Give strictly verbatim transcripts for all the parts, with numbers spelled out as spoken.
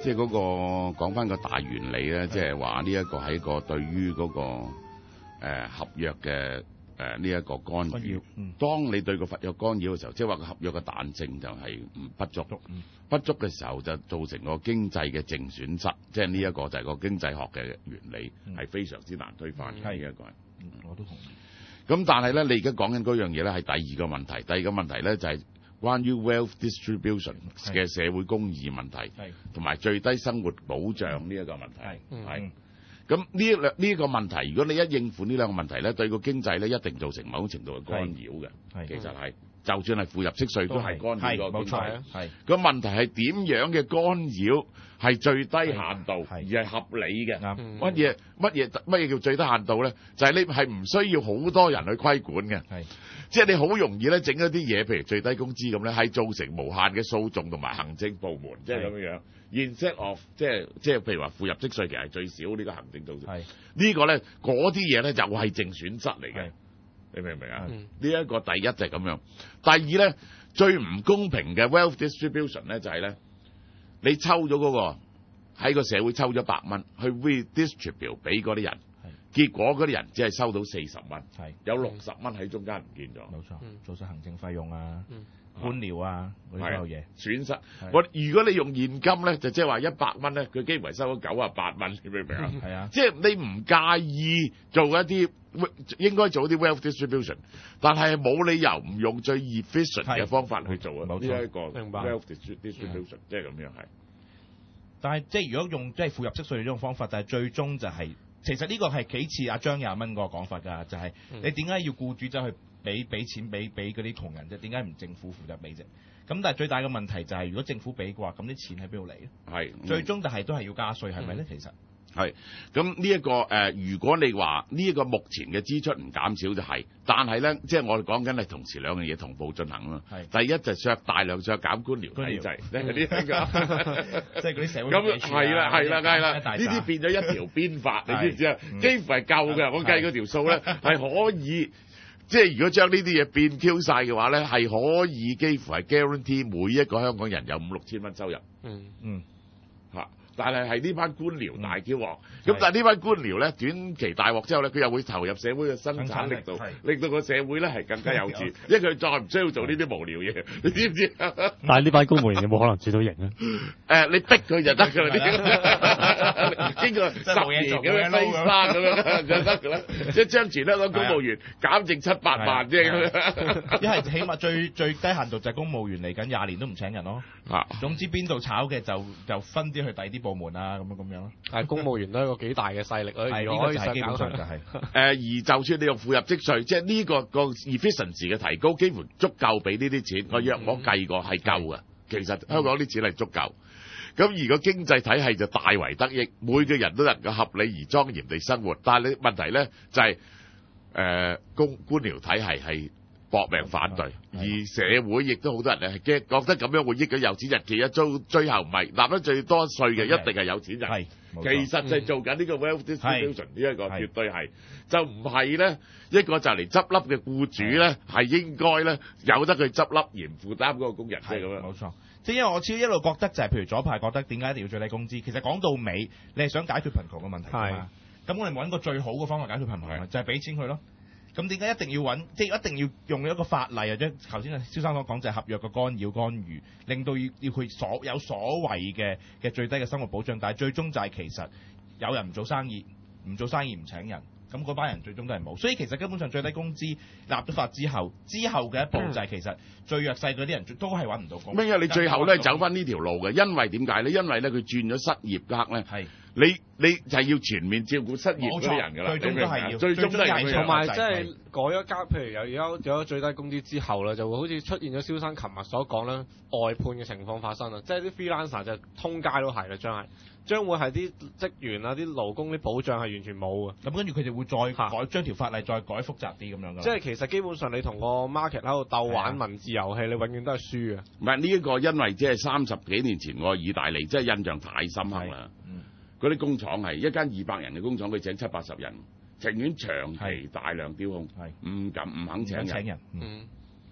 即係嗰個講翻個大原理咧，即係話呢一個係一個對於嗰、那個誒、呃、合約嘅誒呢一個干擾。嗯、當你對個合約干擾嘅時候，即係話個合約嘅彈性就係唔不足，嗯、不足嘅時候就造成個經濟嘅淨損失。即係呢一個就係個經濟學嘅原理，係、嗯、非常之難推翻嘅呢一個。 嗯，我都同意。 咁但係咧，你而家講緊嗰樣嘢咧，係第二個問題。第二個問題咧就係、是、關於 wealth distribution 嘅社會公義問題，同埋最低生活保障呢一個問題。係。咁呢兩呢個問題，如果你一應付呢兩個問題咧，對個經濟咧一定造成某種程度嘅干擾嘅。係。其實係，就算係付入息稅都係干擾個經濟。係。個問題係點樣嘅干擾係最低限度，而係合理嘅。乜嘢乜嘢乜嘢叫最低限度咧？就係、是、你係唔需要好多人去規管嘅。係。即係你好容易咧整一啲嘢，譬如最低工資咁咧，係造成無限嘅訴訟同埋行政部門，即係咁樣樣。Instead of 即係即係譬如話付入息稅其實係最少呢個行政訴訟。係。呢個咧嗰啲嘢咧就係淨損失嚟嘅。你明唔明啊？呢一、嗯、個第一就係咁樣。第二咧最唔公平嘅 wealth distribution 咧就係、是、咧你抽咗嗰、那個喺個社會抽咗百蚊去 redistribute 俾嗰啲人。結果嗰啲人只係收到四十蚊，有六十蚊喺中間唔見咗。冇錯，做晒行政費用啊、嗯、官僚啊嗰啲所有嘢損失。我如果你用現金咧，就即係話一百蚊咧，佢幾乎係收咗九啊八蚊，你明唔明啊？係啊，即係你唔介意做一啲應該做啲 wealth distribution， 但係冇理由唔用最 efficient 嘅方法去做啊！冇錯，呢一個 wealth distribution 即係咁樣係。 但係即係如果用即係付入息稅呢種方法，但係最終就係、是。其實呢個係幾似阿張廿蚊嗰個講法㗎，就係、是、你點解要僱主走去俾俾錢俾俾嗰啲窮人啫？點解唔政府負責俾啫？咁但係最大嘅問題就係、是，如果政府俾嘅話，咁啲錢喺邊度嚟咧？係、嗯、最終就係都係要加稅，係咪咧？其實係咁呢一個誒、呃，如果你話呢一個目前嘅支出唔減少就係、是，但係咧，即係我哋講緊係同時兩樣嘢同步進行咯。係第一就削大量削減官僚體制，呢啲即係嗰啲社會咁係啦係啦係啦，呢啲變咗一條鞭法，你知唔知啊？幾乎係夠嘅，我計嗰條數咧係可以，即係如果將呢啲嘢變 Q 晒嘅話咧，係可以幾乎係 guarantee 每一個香港人有五六千蚊收入。嗯嗯，嚇。但係係呢班官僚大叫鑊，咁、嗯、但係呢班官僚咧短期大鑊之後咧，佢又會投入社會嘅生產力度，令到個社會咧係更加有錢，因為佢再唔需要做呢啲無聊嘢，你知唔知？ 但係呢班公務員有冇可能轉到型咧？ 誒、呃，你逼佢就得㗎啦，經過十年咁樣飛沙咁樣就得㗎啦，即係將全香港公務員減剩七百萬啫。 一係起碼最最低限度就係公務員嚟緊廿年都唔請人咯。啊，總之邊度炒嘅就就分啲去第啲部門啊，咁樣咁樣咯。 係公務員都係一個幾大嘅勢力咯。 係呢個就係基本上就係、是、誒、 呃，而就算你用付入息稅，即係呢個個 efficiency 嘅提高，幾乎足夠俾呢啲錢。我約我計過係夠嘅，其實香港啲錢係足夠。咁而個經濟體系就大為得益，每個人都能夠合理而莊嚴地生活。但係你問題咧就係、是、誒、呃、公官僚體系係搏命反對，而社會亦都好多人咧係驚，覺得咁樣會益咗有錢人。其實最最後唔係納得最多稅嘅，一定係有錢人。係，其實就係做緊呢個 wealth distribution 呢一個，絕對係就唔係咧一個就嚟執笠嘅僱主咧，係應該咧有得佢執笠而唔負擔嗰個工人，即係咁樣。 冇錯，即係因為我始終一路覺得就係、是，譬如左派覺得點解一定要最低工資？其實講到尾，你係想解決貧窮嘅問題㗎嘛。咁我哋揾個最好嘅方法解決貧窮，就係俾錢佢咯。咁點解一定要揾？即係一定要用一個法例或者頭先阿蕭生所講就係合約嘅干擾干預，令到要要佢所有所謂嘅嘅最低嘅生活保障，但係最終就係其實有人唔做生意，唔做生意唔請人，咁嗰班人最終都係冇。所以其實根本上最低工資立咗法之後，之後嘅一步就係其實最弱勢嗰啲人都係揾唔到工。 咩啊？你最後咧走翻呢條路嘅，因為點解咧？因為咧佢轉咗失業額咧。係。你你就係要全面照顧失業嗰啲人㗎啦，最終都係要，最終都係同埋即係改咗加，譬如有而家有咗最低工資之後咧，就會好似出現咗蕭生琴日所講啦，外判嘅情況發生啦，即係啲 freelancer 就通街都係啦，將係將會係啲職員啊、啲勞工啲保障係完全冇嘅。 咁跟住佢哋會再改將條法例再改複雜啲咁樣㗎。 即係其實基本上你同個 market 喺度鬥玩文字遊戲，你永遠都係輸嘅。 唔係呢一個，因為即係三十幾年前我去意大利，即係印象太深刻啦。嗰啲工廠係一間二百人嘅工廠，佢請七八十人，情願長期大量丟空，唔敢唔肯請人。請人嗯，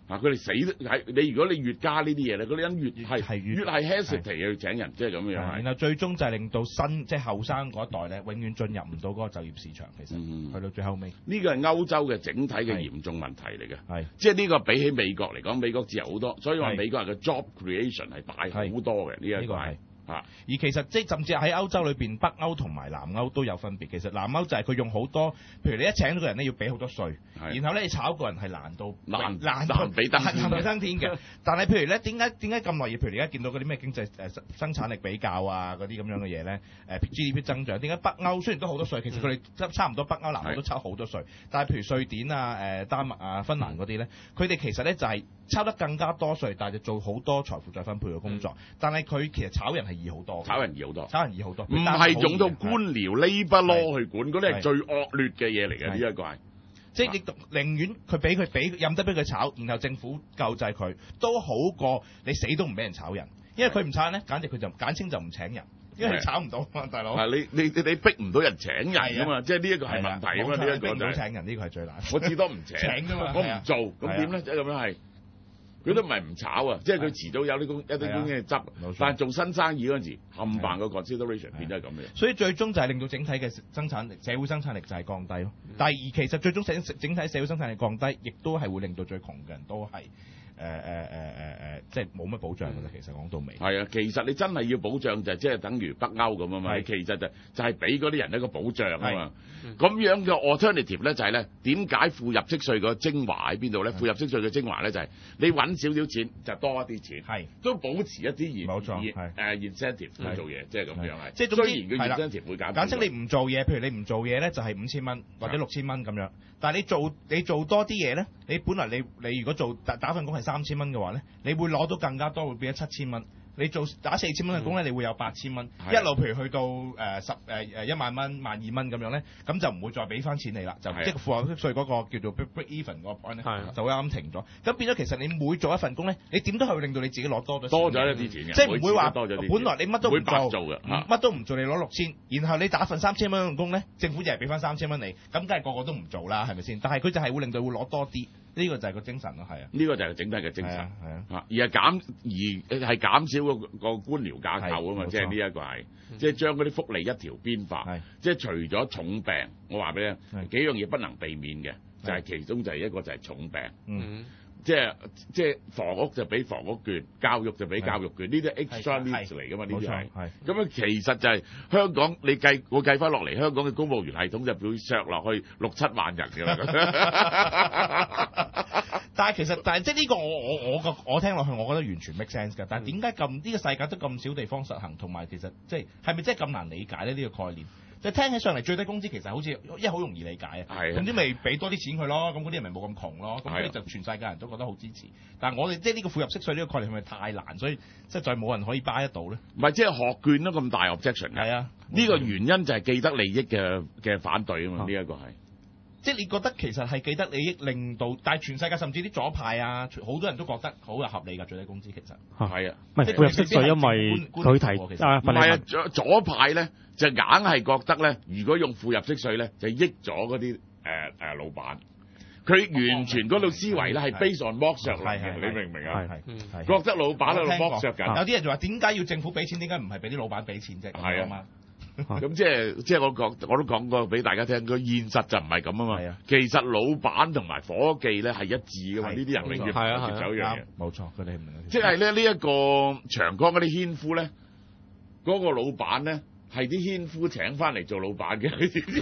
啊！佢哋死係你，如果你越加呢啲嘢咧，嗰啲人越係係越越係 hesitate 去請人，即係咁樣。 然後最終就係令到新即係後生嗰一代咧，永遠進入唔到嗰個就業市場。其實、嗯、去到最後尾， 呢個係歐洲嘅整體嘅嚴重問題嚟嘅。 係即係呢個比起美國嚟講，美國自由好多，所以話美國人嘅 job creation 係大好多嘅。呢一個係。啊！ 而其實即係甚至喺歐洲裏邊，北歐同埋南歐都有分別。其實南歐就係佢用好多，譬如你一請到個人咧，要俾好多稅，然後咧你炒個人係難到難難難比登天， 難到登天嘅。但係譬如咧，點解點解咁耐嘢？譬如你而家見到嗰啲咩經濟誒生產力比較啊，嗰啲咁樣嘅嘢咧，誒 G D P 增長，點解北歐雖然都好多稅，其實佢哋差唔多北歐南歐都抽好多稅，但係譬如瑞典啊、誒丹麥啊、芬蘭嗰啲咧，佢哋其實咧就係抽得更加多稅，但係就做好多財富再分配嘅工作。嗯、但係佢其實炒人係易好多， 炒人易好多， 炒人易好多， 唔係用到官僚 labour law 去管，嗰啲係最惡劣嘅嘢嚟嘅。呢一個係， 即係你寧願佢俾佢俾任得俾佢炒，然後政府救濟佢，都好過你死都唔俾人炒人，因為佢唔炒人咧，簡直佢就簡稱就唔請人。因為炒唔到嘛，大佬。 你你你你逼唔到人請人㗎嘛，即係呢一個係問題啊嘛，呢一個就係請人呢個係最難。 我至多唔請， 請㗎嘛， 我唔做，咁點咧？即係咁樣係，佢都唔係唔炒啊，即係佢遲早有啲工一啲工嘅執，但係做新生意嗰陣時，冚唪唥個 consideration 變咗係咁嘅。 所以最終就係令到整體嘅生產力、社會生產力就係降低咯。第二其實最終整整體社會生產力降低，亦都係會令到最窮嘅人都係。誒誒誒誒誒，即係冇乜保障㗎啦。其實講到尾係啊，其實你真係要保障就係即係等於北歐咁啊嘛。其實就就係俾嗰啲人一個保障啊嘛。咁樣嘅 alternative 咧就係咧，點解付入息稅個精華喺邊度咧？付入息稅嘅精華咧就係你揾少少錢就多一啲錢，係都保持一啲冇錯誒 incentive 去做嘢，即係咁樣係。 即係雖然個 incentive 會減， 簡稱你唔做嘢，譬如你唔做嘢咧就係五千蚊或者六千蚊咁樣，但係你做你做多啲嘢咧，你本來你你如果做打打份工係三千蚊嘅話咧，你會攞到更加多，會變咗七千蚊。你做打四千蚊嘅工咧，你會有八千蚊，一路譬如去到誒十誒誒一萬蚊、萬二蚊咁樣咧，咁就唔會再俾翻錢你啦，就即係付入息稅嗰個叫做 break even 嗰個 point 咧，就會啱停咗。咁變咗其實你每做一份工咧，你點都係會令到你自己攞多咗多咗一啲錢嘅， 即係唔會話本來你乜都唔做， 做嘅， 乜都唔做，你攞六千，然後你打份三千蚊嘅工咧，政府就係俾翻三千蚊你，咁梗係個個都唔做啦，係咪先？但係佢就係會令到會攞多啲。呢個就係個精神咯，係啊！ 呢個就係整體嘅精神， 係啊， 而係減而係減少個個官僚架構啊嘛，即係呢一個係，即係將嗰啲福利一條邊化，即係除咗重病，我話俾你聽，幾樣嘢不能避免嘅，就係其中就係一個就係重病，嗯，即係即係房屋就俾房屋券，教育就俾教育券，呢啲 extra needs 嚟噶嘛，呢啲係，咁樣其實就係香港你計我計翻落嚟，香港嘅公務員系統就會削落去六七萬人㗎啦。 但係其實，但係即係呢個我我我個我聽落去，我覺得完全 make sense 㗎。但係點解咁呢個世界都咁少地方實行，同埋其實即係係咪真係咁難理解咧？呢、呢個概念就聽起上嚟最低工資其實好似一好容易理解啊。係。總之咪俾多啲錢佢咯，咁嗰啲人咪冇咁窮咯。咁所以就全世界人都覺得好支持。但係我哋即係呢個付入息稅呢個概念係咪太難，所以即係再冇人可以 buy 得到咧？ 唔係，即係學券都咁大 objection 嘅。係啊。呢個原因就係既得利益嘅嘅反對啊嘛。呢一個係。 即係你覺得其實係既得利益令到，但係全世界甚至啲左派啊，好多人都覺得好有合理㗎最低工資其實係啊， 唔係付入息稅，因為佢提啊， 唔係啊左左派咧就硬係覺得咧，如果用付入息稅咧就益咗嗰啲誒誒老闆，佢完全嗰套思維咧係 based on 剝削嚟嘅，你明唔明啊？係係覺得老闆喺度剝削緊。 有啲人就話點解要政府俾錢？點解唔係俾啲老闆俾錢啫？ 係啊。咁即係即係我講我都講過俾大家聽，個現實就唔係咁啊嘛。啊其實老闆同埋伙計咧係一致嘅嘛，呢啲人永遠唔接走一樣嘢。冇錯，佢哋唔即係咧呢一個長江嗰啲縴夫咧，嗰、嗰個老闆咧係啲縴夫請翻嚟做老闆嘅，你知唔知？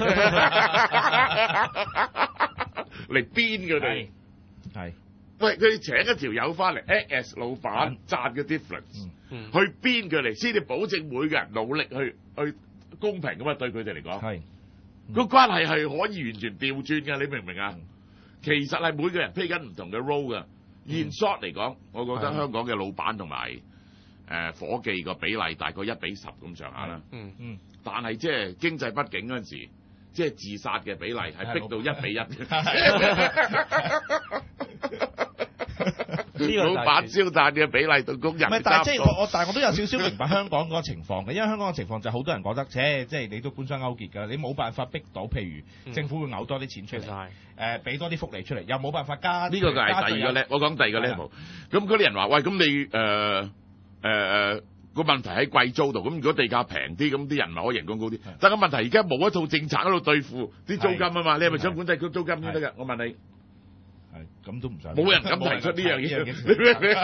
嚟編佢哋係。喂，佢哋請一條友翻嚟 act as 老闆賺嘅 difference，、嗯、去編佢嚟，先至保證每個人努力去去。公平咁嘛，對佢哋嚟講，係個關係係可以完全調轉嘅，你明唔明啊？其實係每個人 play 緊唔同嘅 role 嘅。In short 嚟講，我覺得香港嘅老闆同埋誒夥計個比例大概一比十咁上下啦。嗯嗯。但係即係經濟不景嗰陣時，即係自殺嘅比例係逼到一比一。 老闆燒炭嘅比例同工人唔係，但係即係我我，但係我都有少少明白香港嗰個情況嘅，因為香港嘅情況就好多人覺得，切，即係你都官商勾結㗎，你冇辦法逼到，譬如政府會嘔多啲錢出嚟，誒俾多啲福利出嚟，又冇辦法加。呢個就係第二個 level，我講第二個 level。咁嗰啲人話：喂，咁你誒誒誒個問題喺貴租度，咁如果地價平啲，咁啲人咪可以人工高啲。但係個問題而家冇一套政策喺度對付啲租金啊嘛，你係咪想管制佢租金先得㗎？我問你。 係，咁都唔想。冇人敢提出呢樣嘢。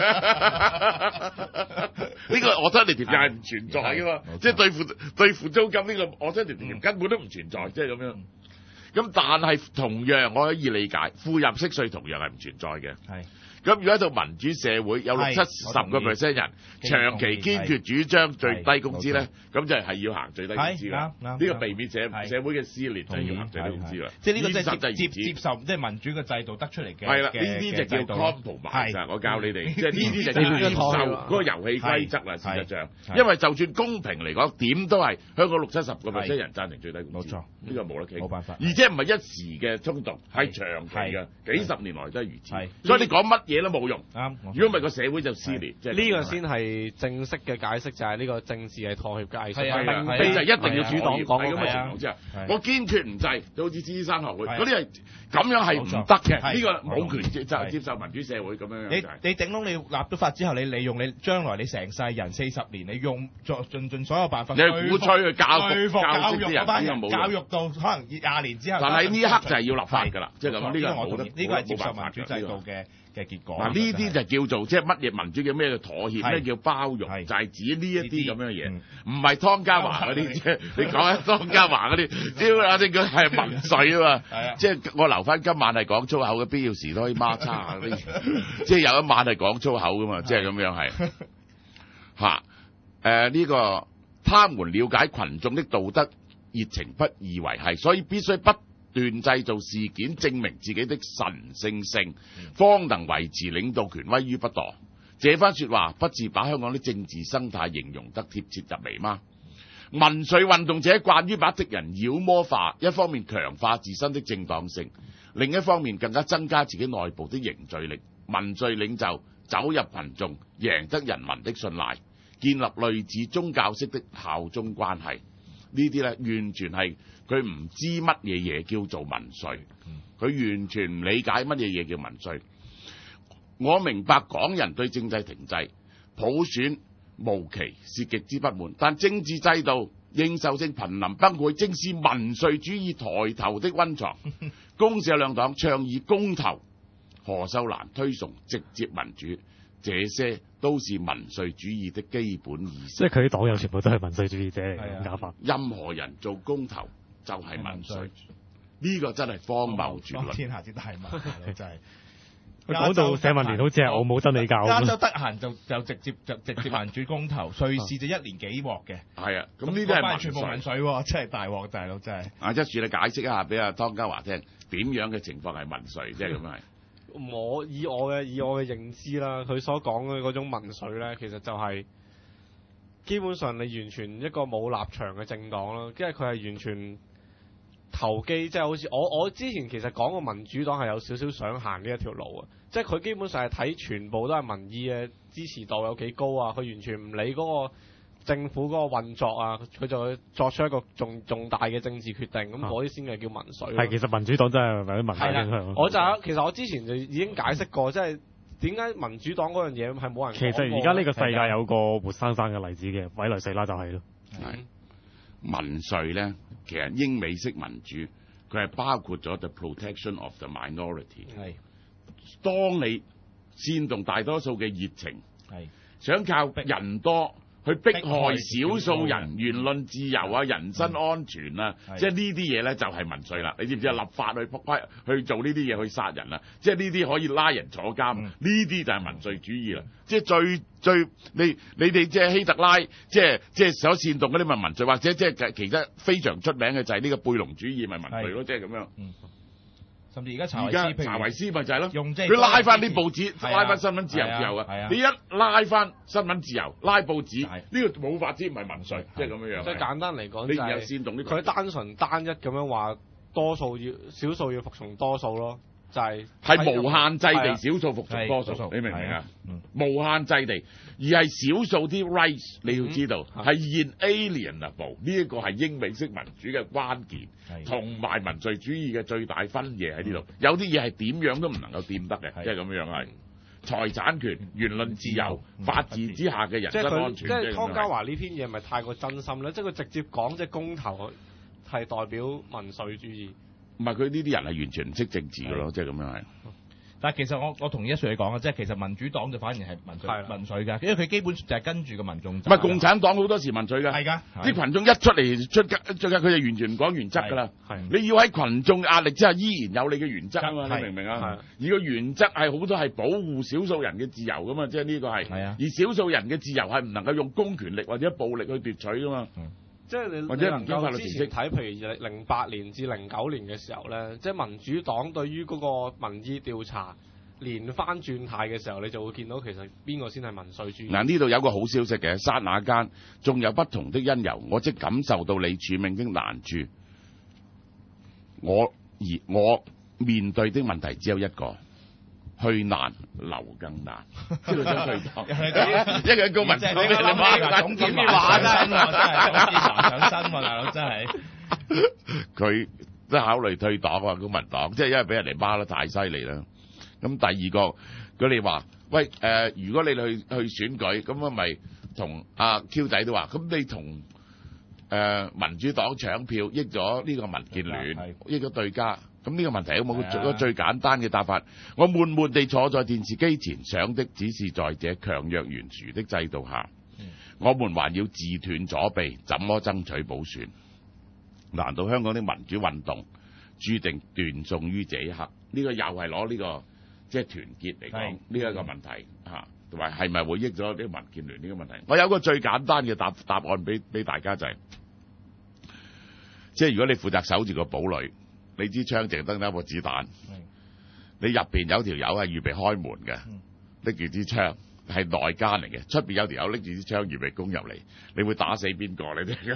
呢個我真係條又係唔存在㗎嘛，即係對付對付租金呢個我真係條根本都唔存在，即係咁樣。咁但係同樣我可以理解，富入息稅同樣係唔存在嘅。係。咁如果喺度民主社會有六七十個 percent 人長期堅決主張最低工資咧，咁就係要行最低工資啦。呢個避免社社會嘅撕裂就要行最低工資啦。 即係呢個即係接接受即係民主嘅制度得出嚟嘅。 係啦，呢啲就叫 compromise。我教你哋，即係呢啲就叫接受嗰個遊戲規則啦。事實上，因為就算公平嚟講，點都係香港六七十個 percent 人贊成最低工資。冇錯，呢個冇得傾。冇辦法。而且唔係一時嘅衝動，係長期嘅，幾十年來都係如此。所以你講乜嘢都冇用。啱。如果唔係個社會就撕裂，即係呢個先係正式嘅解釋，就係呢個政治係妥協嘅藝術， 並非就一定要主黨講喺咁嘅情況之下，我堅決唔制，就好似獅生學會嗰啲係咁樣係唔得嘅，呢個冇權接就接受民主社會咁樣。 你你頂籠你立咗法之後，你利用你將來你成世人四十年，你用盡盡盡所有辦法， 你鼓吹去教說服教育嗰班人， 冇教育到可能廿年之後。 但係呢一刻就係要立法㗎啦，即係咁。呢個我同意，呢個係接受民主制度嘅嘅結果。 嗱，呢啲就叫做即係乜嘢民主叫咩叫妥協，咩叫包容，就係指呢一啲咁樣嘅嘢，唔係湯家驊嗰啲。即係你講緊湯家驊嗰啲，只要啊啲佢係民粹啊嘛。即係我留翻今晚係講粗口嘅，必要時都可以孖叉嗰啲。即係有一晚係講粗口㗎嘛，即係咁樣係嚇。誒呢個他們了解群眾的道德熱情不易為係，所以必須不斷製造事件證明自己的神聖性，方能維持領導權威於不墮。這番說話不是把香港的政治生態形容得貼切入微嗎？民粹運動者慣於把敵人妖魔化，一方面強化自身的正當性，另一方面更加增加自己內部的凝聚力。民粹領袖走入群眾，贏得人民的信賴，建立類似宗教式的效忠關係。呢啲咧完全係佢唔知乜嘢嘢叫做民粹，佢完全唔理解乜嘢嘢叫民粹。我明白港人對政制停滯、普選無期是極之不滿，但政治制度認受性瀕臨崩潰，正是民粹主義抬頭的溫床。公社兩黨倡議公投，何秀蘭推崇直接民主，這些都是民粹主義的基本意識。 即係佢啲黨友全部都係民粹主義者嚟嘅搞法。 任何人做公投就係民粹，呢個真係荒謬絕倫。 天下之大問題真係。 講到社民連好似係我冇真理教。 加州得閒就就直接就直接民主公投，瑞士就一年幾鑊嘅。 係啊，咁呢啲係全部民粹喎，真係大鑊大佬真係。 啊，一樹你解釋一下俾阿湯家驊聽，點樣嘅情況係民粹，即係咁係。 我以我嘅以我嘅認知啦，佢所講嘅嗰種民粹咧，其實就係基本上你完全一個冇立場嘅政黨啦，因為佢係完全投機，即係好似我我之前其實講過民主黨係有少少想行呢一條路啊，即係佢基本上係睇全部都係民意嘅支持度有幾高啊，佢完全唔理嗰個政府嗰個運作啊，佢就會作出一個重重大嘅政治決定，咁嗰啲先係叫民粹。 係，其實民主黨真係為咗民粹影響。 我就其實我之前就已經解釋過，即係點解民主黨嗰樣嘢係冇人講過。 其實而家呢個世界有個活生生嘅例子嘅，委內瑞拉就係咯。 係民粹咧，其實英美式民主佢係包括咗 the protection of the minority。係，當你煽動大多數嘅熱情，係想靠人多去迫害少數人言論自由啊、人身安全啊，即係呢啲嘢咧就係民粹啦。你知唔知啊？立法去去做呢啲嘢去殺人啊，即係呢啲可以拉人坐監，呢啲就係民粹主義啦。即係最最你你哋即係希特拉，即係即係想煽動嗰啲咪民粹，或者即係其實非常出名嘅就係呢個貝隆主義咪民粹咯，即係咁樣。 甚至而家查而家查維斯咪就係咯， 用即係佢拉翻啲報紙，拉翻新聞自由自由啊！你一拉翻新聞自由，拉報紙，呢個冇法子唔係民粹，即係咁樣樣。 即係簡單嚟講， 你有煽動呢？ 佢單純單一咁樣話，多數要少數要服從多數咯。 就係係無限制地少數服從多數，你明唔明啊？無限制地，而係少數啲 rights， 你要知道係 inalienable， 呢一個係英美式民主嘅關鍵，同埋民粹主義嘅最大分野喺呢度。有啲嘢係點樣都唔能夠掂得嘅，即係咁樣係。財產權、言論自由、法治之下嘅人身安全。 即係湯家驊呢篇嘢咪太過真心咧？即係佢直接講即係公投係代表民粹主義。 唔係，佢呢啲人係完全唔識政治嘅咯，即係咁樣係。 但係其實我我同意一説你講嘅，即係其實民主黨就反而係民粹民粹㗎，因為佢基本上就係跟住個民眾。唔係共產黨好多時民粹㗎， 係㗎， 啲群眾一出嚟出街出街，佢就完全唔講原則㗎啦。你要喺群眾壓力之下，依然有你嘅原則啊嘛，你明唔明啊？而個原則係好多係保護少數人嘅自由㗎嘛，即係呢個係。係啊。而少數人嘅自由係唔能夠用公權力或者暴力去奪取㗎嘛。 即係你， 或者唔能夠之前睇，譬如零八年至零九年嘅時候咧，即係民主黨對於嗰個民意調查連番轉態嘅時候，你就會見到其實邊個先係民粹主義。 嗱，呢度有個好消息嘅，剎那間仲有不同的因由，我即感受到你處命的難處。我而我面對的問題只有一個。去難留更難，知道想退黨，一個公民黨你諗總結話真喎，真係總結話上身喎，大佬真係。 佢都考慮退黨啊，公民黨，即係因為俾人哋罵得太犀利啦。咁第二個，佢哋話：喂，誒、呃，如果你去去選舉，咁啊咪同阿 Q 仔都話，咁你同誒、呃、民主黨搶票，益咗呢個民建聯，益咗對家。咁呢個問題有冇做個最簡單嘅答法？我悶悶地坐在電視機前，想的只是在這強弱懸殊的制度下，嗯、我們還要自斷左臂，怎麼爭取補選？難道香港的民主運動注定斷送於這一刻？呢、這個又係攞呢個即係團結嚟講呢一個問題嚇，同埋係咪會益咗呢個民建聯呢個問題？我有個最簡單嘅答答案俾俾大家就係、是，即係如果你負責守住個堡壘。你支槍淨得一個子彈，你入邊有條友係預備開門嘅，拎住支槍係內奸嚟嘅，出邊有條友拎住支槍預備攻入嚟，你會打死邊個你哋？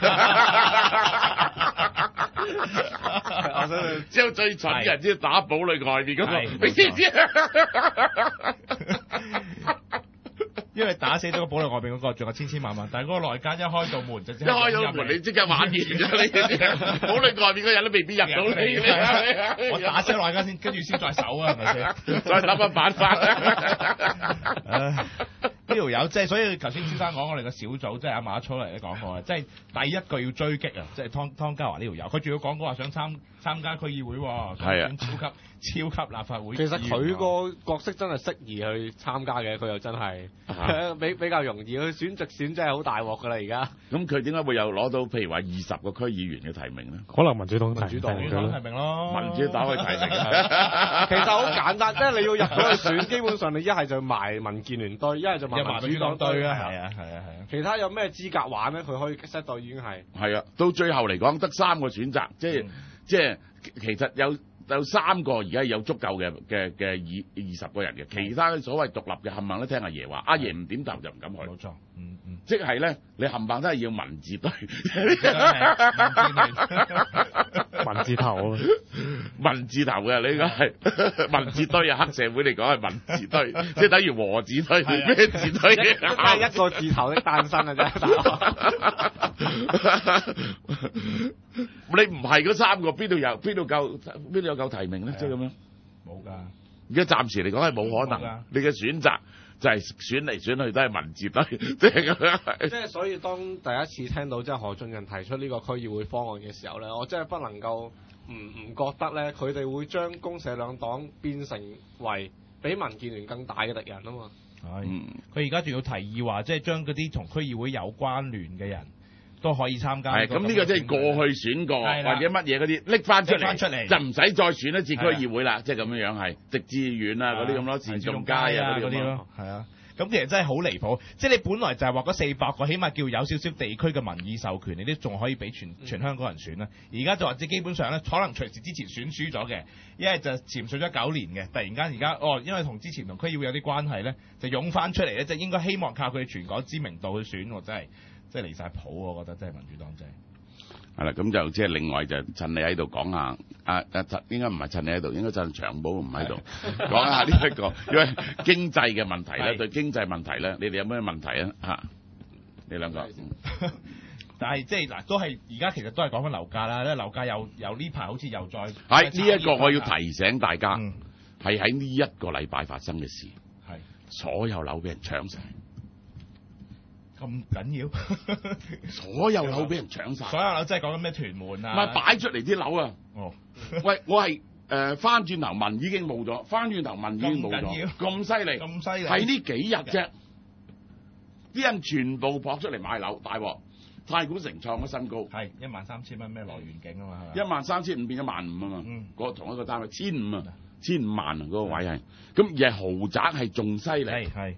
我想之後最蠢嘅人先打堡壘外邊嗰個，你知唔知？ 因為打死咗個堡壘外邊嗰個，仲有千千萬萬，但係嗰個內奸一開到門就即刻一開咗門，你即刻玩完咗，你堡壘外邊嗰人都未必入到你。 我打死內奸先，跟住先再守啊，係咪先？ 再諗個辦法。 呢條友即係，所以頭先先生講我哋個小組，即係阿馬初嚟都講過即係第一個要追擊啊！即係湯湯家驊呢條友，佢仲要講過話想參參加區議會喎，想超級超級立法會。 其實佢個角色真係適宜去參加嘅，佢又真係比比較容易。佢選直選真係好大鑊㗎啦！而家咁佢點解會有攞到譬如話二十個區議員嘅提名咧？ 可能民主黨民主黨提名咯， 民主黨去提名。 其實好簡單，即係你要入咗去選，基本上你一係就埋民建聯隊，一係就埋民主黨隊啊！係啊係啊係啊！其他有咩資格玩咧？佢可以 set 到已經係係啊！到最後嚟講，得三個選擇，即係、嗯、即係其實有有三個而家有足夠嘅嘅嘅二二十個人嘅，其他所謂獨立嘅冚唪唥都聽阿爺話，阿爺唔點頭就唔敢去。冇錯，嗯嗯，即係咧，你冚唪唥都係要民字隊， 民字頭啊， 民字頭嘅你講係民字堆啊，黑社會嚟講係民字堆，即係等於和字堆，咩字堆？ 係一個字頭的誕生啊！真你唔係嗰三個，邊度有邊度夠邊度有夠提名咧？即係咁樣， 冇㗎。 而家暫時嚟講係冇可能。你嘅選擇就係選嚟選去都係民字堆，即係咁樣。 即係所以，當第一次聽到即係何俊仁提出呢個區議會方案嘅時候咧，我真係不能夠唔唔覺得咧，佢哋會將公社兩黨變成為比民建聯更大嘅敵人啊嘛。 係。佢而家仲要提議話，即係將嗰啲同區議會有關聯嘅人都可以參加。 係，咁呢個即係過去選過或者乜嘢嗰啲拎翻出嚟，出嚟就唔使再選一次區議會啦，即係咁樣樣係直志遠啊嗰啲咁咯，善眾街啊嗰啲咯，係啊。 咁其實真係好離譜，即係你本來就係話嗰四百個，起碼叫有少少地區嘅民意授權，你都仲可以俾全全香港人選啦。而家就話即基本上咧，可能隨時之前選輸咗嘅，一係就潛水咗九年嘅，突然間而家哦，因為同之前同區議會有啲關係咧，就湧翻出嚟咧，即係應該希望靠佢全港知名度去選，我真係真係離晒譜，我覺得真係民主黨真係。 係啦，咁就即係另外就趁你喺度講下，啊啊陳應該唔係趁你喺度，應該趁長寶唔喺度講下呢、這、一個因為經濟嘅問題咧，對經濟問題咧，你哋有咩問題啊？嚇，你兩個。 但係即係嗱，都係而家其實都係講緊樓價啦，因為樓價又又呢排好似又再係呢一個我要提醒大家， 嗯係喺呢一個禮拜發生嘅事， 係所有樓俾人搶晒。 咁緊要， 所有樓俾人搶晒， 所有樓即係講緊咩屯門啊？ 唔係擺出嚟啲樓啊！ 哦， 喂，我係誒翻轉頭問已經冇咗，翻轉頭問已經冇咗，咁犀利， 咁犀利， 係呢幾日啫，啲人全部撲出嚟買樓，大鑊！太古城創咗新高， 係一萬三千蚊咩來源景啊嘛， 一萬三千五變一萬五啊嘛， 嗯， 個同一個單位千五啊，千五萬啊嗰個位係，咁而係豪宅係仲犀利， 係係。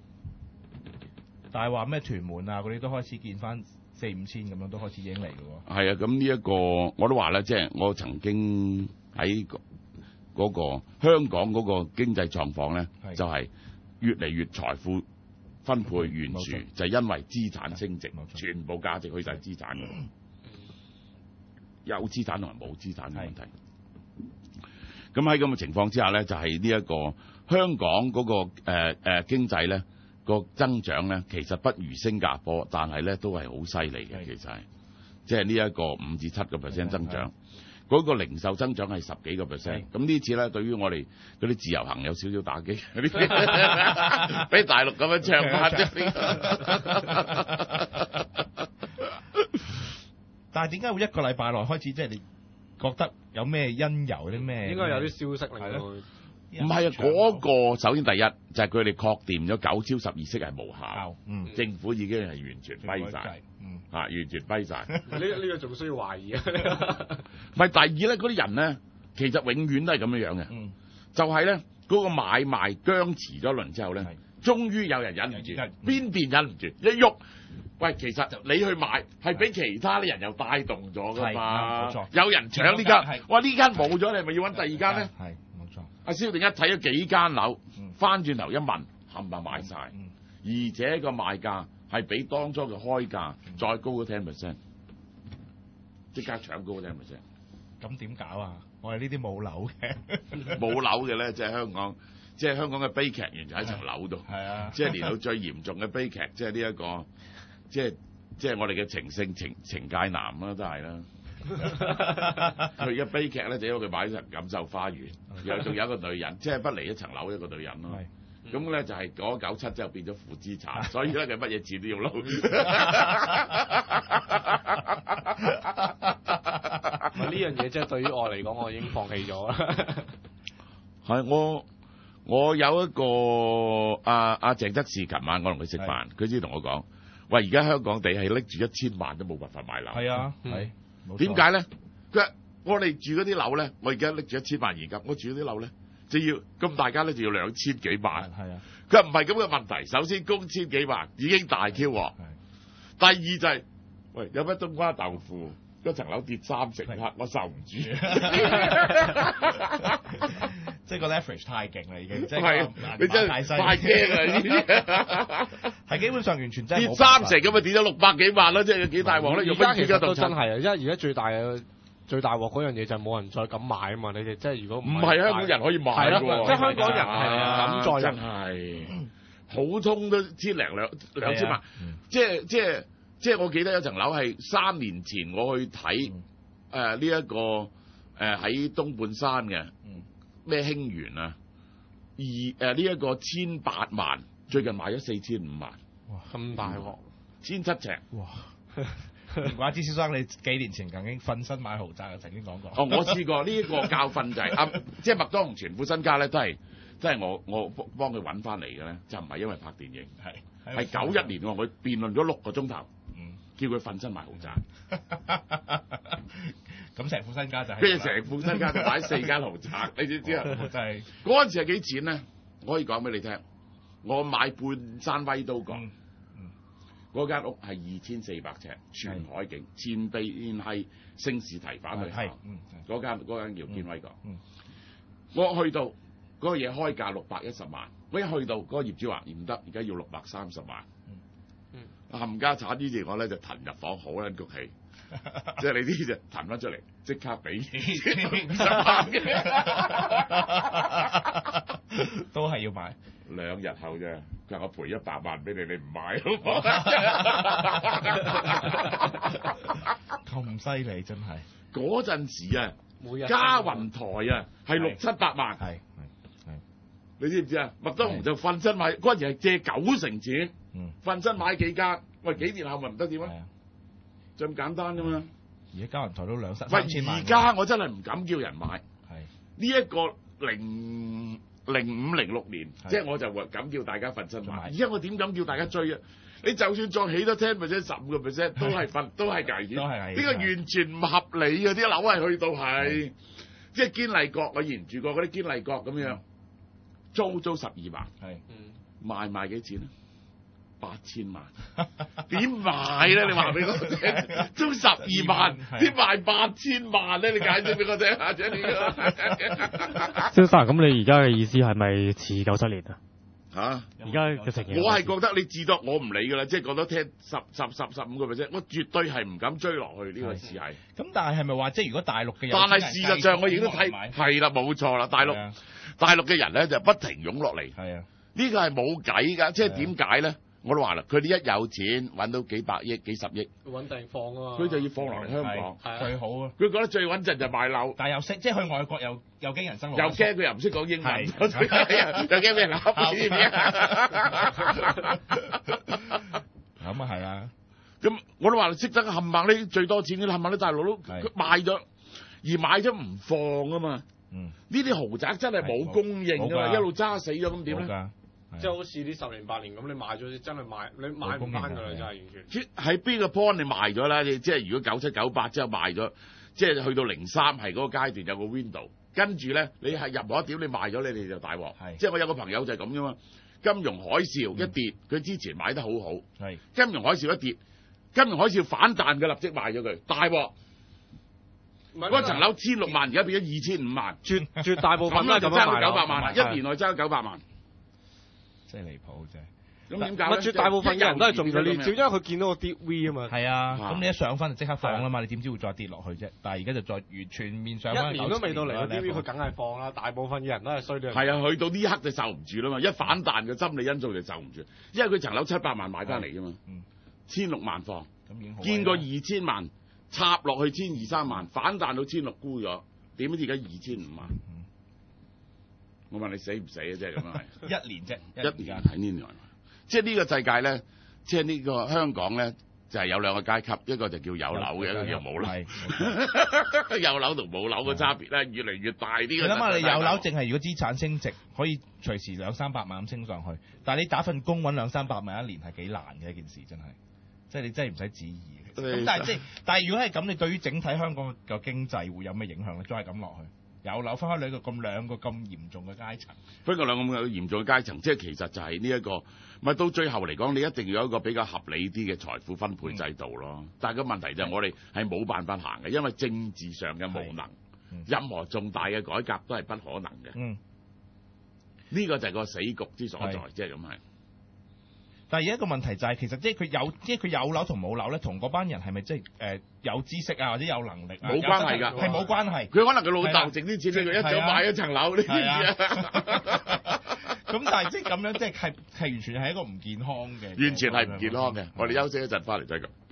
但係話咩屯門啊嗰啲都開始見翻四五千咁樣都開始影嚟嘅喎。 係啊，咁呢一個我都話咧，即係我曾經喺嗰個香港嗰個經濟狀況咧，就係越嚟越財富分配懸殊，就係因為資產升值，全部價值去晒資產嘅，有資產同埋冇資產嘅問題。咁喺咁嘅情況之下咧，就係呢一個香港嗰、那個誒誒、呃呃、經濟咧。個增長咧，其實不如新加坡，但係咧都係好犀利嘅。其實係即係呢一個五至七個 percent 增長，嗰、那個零售增長係十幾個 percent。咁呢次咧，對於我哋嗰啲自由行有少少打擊，俾大陸咁樣唱法啫。 但係點解會一個禮拜內開始即係你覺得有咩因由啲咩？ 應該有啲消息令到。 唔係啊！嗰、那個首先第一就係佢哋確定咗九超十二式係無效， 嗯， 政府已經係完全跛晒， 嗯， 啊，完全跛晒。 呢呢個仲需要懷疑啊？ 唔係第二咧，嗰啲人咧，其實永遠都係咁樣樣嘅， 嗯，就係咧嗰個買賣僵持咗輪之後咧，終於有人忍唔住，邊、嗯、邊忍唔住一喐？喂，其實你去買係俾其他啲人又帶動咗㗎嘛，冇錯，有人搶呢間，哇！呢間冇咗，你係咪要揾第二間咧？ 係。 阿蕭定一睇咗幾間樓，翻轉頭一問，冚唪唥買晒，嗯嗯、而且個賣價係比當初嘅開價再高咗 ten percent， 即刻搶高咗 ten percent。 咁點搞啊？我哋呢啲冇樓嘅， 冇樓嘅咧，即係香港，即係香港嘅悲劇，完全喺層樓度。係啊，即係連到最嚴重嘅悲劇，即係呢一個，即係即係我哋嘅情聖情情界男啦，都係啦。佢嘅悲劇咧，就因為佢買咗層錦繡花園，又仲有一個女人，即係不離一層樓一個女人咯。咁咧就係嗰九七之後變咗負資產，所以咧佢乜嘢錢都要撈。 呢樣嘢即係對於我嚟講，我已經放棄咗啦。 係我我有一個阿阿鄭則仕，琴晚我同佢食飯，佢先同我講：喂，而家香港地係拎住一千萬都冇辦法買樓。係啊，係。點解咧？佢話我哋住嗰啲樓咧，我而家拎住一千萬現金，我住嗰啲樓咧就要咁大家咧就要兩千幾萬。係啊，佢話唔係咁嘅問題。首先供千幾萬已經大 Q 喎。第二就係、是、喂有乜冬瓜豆腐，嗰層樓跌三成啦，我受唔住。 即係個 leverage 太勁啦，已經。即係你真係太驚啦！呢啲係基本上完全真係跌三成咁啊，跌咗六百幾萬啦，即係有幾大鑊咧？ 而家其實都真係啊，因為而家最大嘅最大鑊嗰樣嘢就係冇人再敢買啊嘛！你哋即係如果唔係香港人可以買㗎喎， 即係香港人係咁再真係普通都千零兩兩千萬，即係即係即係我記得有層樓係三年前我去睇誒呢一個誒喺東半山嘅。咩興園啊？二誒呢一個千八萬，最近賣咗四千五萬。 哇！咁大鑊， 千七尺。 哇！唔怪之蕭生你幾年前曾經瞓身買豪宅啊，曾經講過。 哦，我試過呢一個教訓就係、是、啊，即係麥當勞全副身家咧，都係即係我我幫佢揾翻嚟嘅咧，就唔係因為拍電影，係係九一年喎，我辯論咗六個鐘頭，嗯，叫佢瞓身買豪宅。 咁成副身家就係， 跟住成副身家就買四間豪宅，你知唔知啊？ 真係嗰陣時係幾錢咧？我可以講俾你聽，我買半山威都港，嗰、嗯、間、嗯、屋係二千四百尺，全海景，前邊係聖士提反去行，嗰間嗰間叫堅威港。嗯嗯、我去到嗰、那個嘢開價六百一十萬，我一去到嗰、那個業主話唔得，而家要六百三十萬。 冚家產於是我咧就騰入房好撚谷氣，即係你啲就騰翻出嚟，即刻俾五十萬嘅， 都係要買。 兩日後啫，佢話我賠一百萬俾你，你唔買好唔好？ 咁犀利真係。 嗰陣時啊， 每日嘉雲台啊係六七百萬， 係係你知唔知啊？麥當勞就瞓身買，嗰陣時係借九成錢， 嗯， 瞓身買幾間，喂幾年後咪唔得點啊？就咁簡單啫嘛。 而家嘉雲台都兩三喂， 千萬。 而家我真係唔敢叫人買。 係呢一個零零五零六年，即係我就話敢叫大家瞓身買。而家我點敢叫大家追啊？你就算再起多 ten percent、十五個 percent，都係瞓，都係危險。 都係危險。 呢個完全唔合理嘅，啲樓係去到係，即係堅麗閣，我以前住過嗰啲堅麗閣咁樣，租租十二萬， 係賣賣幾錢啊？八千萬，點賣咧？你話俾我聽，租十二萬，點賣八千萬咧？你解釋俾我聽下啫，呢個。 蕭生，咁你而家嘅意思係咪持久七年啊？ 嚇！ 而家嘅情形， 我係覺得你至多我唔理㗎啦，即係覺得聽十十十十五個 percent，我絕對係唔敢追落去呢個事係。 咁但係係咪話即係如果大陸嘅人？ 但係事實上我亦都睇係啦，冇錯啦，大陸大陸嘅人咧就不停湧落嚟。 係啊， 呢個係冇計㗎，即係點解咧？我都話啦，佢哋一有錢揾到幾百億、幾十億， 穩定放啊嘛， 佢就要放落嚟香港， 最好啊！ 佢覺得最穩陣就買樓， 但係又識即係去外國又又驚人生路， 又驚佢又唔識講英文，又驚俾人噏，知唔知啊？ 咁啊係啦， 咁我都話識得冚唪唥呢最多錢嘅冚唪唥啲大陸都賣咗，而買咗唔放啊嘛。嗯，呢啲豪宅真係冇供應㗎嘛，一路揸死咗咁點咧？ 即係好似呢十年八年咁，你賣咗真係賣，你買唔翻㗎啦，真係完全。 即喺邊個 point 你賣咗啦？你即係如果九七九八之後賣咗，即係去到零三係嗰個階段有個 window，跟住咧你係入某一點你賣咗你哋就大鑊。即係我有個朋友就係咁啫嘛。金融海嘯一跌，佢、嗯、之前買得好好。係金融海嘯一跌，金融海嘯反彈嘅立即賣咗佢，大鑊。嗰層樓千六萬，而家變咗二千五萬， 絕絕大部分都係咁爭九百萬啦，一年內爭九百萬。 真係離譜啫！ 咁點解？ 絕大部分嘅人都係中咗呢招，因為佢見到個跌 V 啊嘛。 係啊，咁你一上翻就即刻放啦嘛，你點知會再跌落去啫？但係而家就再完全面上翻。 一年都未到嚟個跌 V，佢梗係放啦。大部分嘅人都係衰啲。 係啊，去到呢刻就受唔住啦嘛，一反彈嘅心理因素就受唔住，因為佢層樓七百萬買翻嚟啊嘛，千六萬放，見過二千萬插落去千二三萬，反彈到千六沽咗，點知而家二千五萬？我問你死唔死啊？即係咁樣係一年啫， 一年喺呢年，即係呢個世界咧，即係呢個香港咧，就係有兩個階級，一個就叫有樓嘅，一個叫冇樓。有樓同冇樓嘅差別咧，越嚟越大啲。你諗下，你有樓淨係如果資產升值，可以隨時兩三百萬咁升上去，但係你打份工揾兩三百萬一年係幾難嘅一件事，真係，即係你真係唔使旨意。咁但係即係，但係如果係咁，你對於整體香港嘅經濟會有咩影響咧？再係咁落去？有樓分開兩個咁兩個咁嚴重嘅階層， 分開兩個咁嚴重嘅階層，即係其實就係呢一個，咪到最後嚟講，你一定要有一個比較合理啲嘅財富分配制度咯。嗯、但係個問題就係我哋係冇辦法行嘅，因為政治上嘅無能，嗯、任何重大嘅改革都係不可能嘅。嗯，呢個就係個死局之所在，即係咁係。 但係而家一個問題就係、是，其實即係佢有，即係佢有樓同冇樓咧，同嗰班人係咪即係誒有知識啊，或者有能力啊？ 冇關係㗎， 係冇關係。 佢可能佢老豆剩啲錢，佢一早買一層樓，你知唔知啊？ 咁但係即係咁樣，即係係係完全係一個唔健康嘅， 完全係唔健康嘅。我哋休息一陣，翻嚟再講。